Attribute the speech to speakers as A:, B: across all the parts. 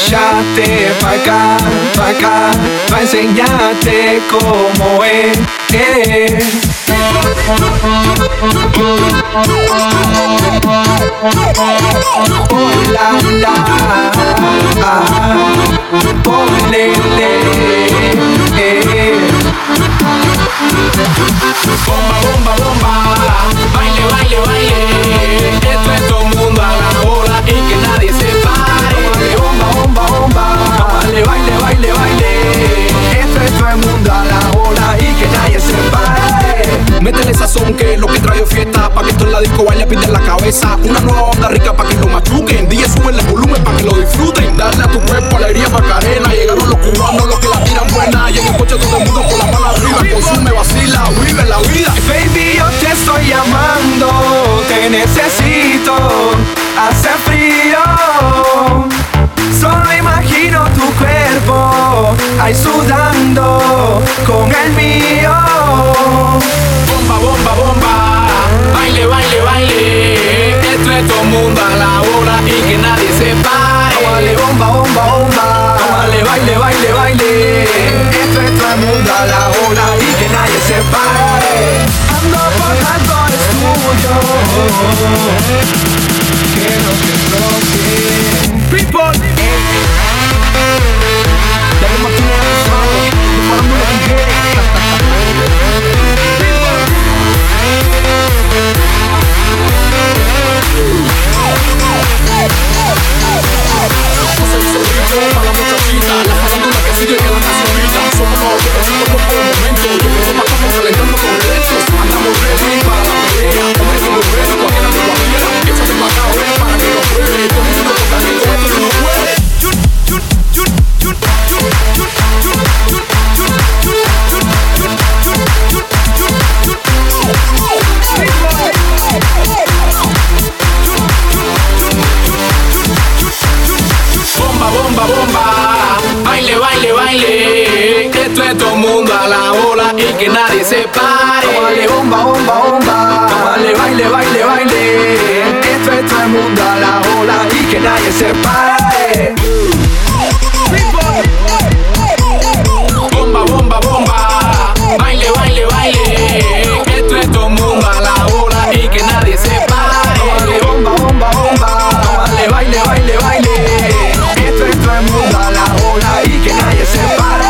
A: Échate pa' acá, pa' enseñarte cómo es. Hola, bomba, bomba, bomba, baile, baile, baile. Esto es todo el mundo a la hora y que nadie se pare. Bomba, bomba, bomba, baile, baile, baile, baile. Esto es todo el mundo a la hora y que nadie se pare. Métele sazón que lo que trae es fiesta, pa' que esto en la disco baile, pide la cabeza. Una nueva onda rica pa' que lo machuquen. DJ sube el volumen pa' que lo disfruten. Darle a tu cuerpo alegría Macarena. Llegaron los cubanos, los que la tiran buena. Y en el coche todo el mundo con la mano arriba. Consume, vacila, vive la vida. Baby, yo te estoy llamando, te necesito, hace frío. Solo imagino tu cuerpo ahí sudando con el mío. Bomba, bomba, bomba, baile, baile, baile. Esto es todo el mundo a la hora y que nadie se pare. Vale, bomba, bomba, bomba, vale, baile, baile, baile. Esto es todo el mundo a la hora y que nadie se pare. Ando por tanto es tuyo, quiero que explote. People, Darío Martínez, preparando lo que quiere. Para la muchachita, la farándula que sigue que la nacionalita. Somos los que por el momento. Nosotros estamos calentando con derechos. Andamos ready para la pelea. Hombre, como ready, cualquiera de cualquiera. Échate pa' acá, ven, para que lo pruebe. Todo el mundo tocando, esto no puede. Bomba, bomba, bomba, baile, baile, baile. Esto es todo el mundo a la ola y que nadie se pare. Vale, bomba, bomba, bomba, vale, baile, baile, baile. Esto es todo el mundo a la ola y que nadie se pare. Bomba, bomba, bomba, baile, baile, baile. Esto es todo el mundo a la ola y que nadie se pare. Vale, bomba, bomba, bomba, vale, baile, baile, baile. Esto es todo el mundo a la ola y que nadie se pare.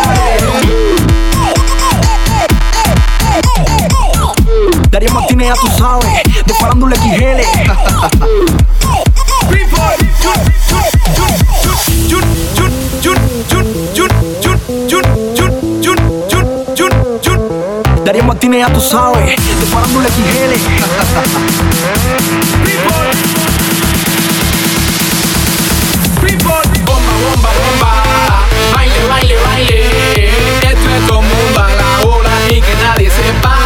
A: Darío Martínez, ya tú sabes, de Farándula XL. Darío Martínez, ya tú sabes, de Farándula XL. Bomba, bomba, bomba, baile, baile, baile. Esto es todo el mundo a la hora y que nadie se pare.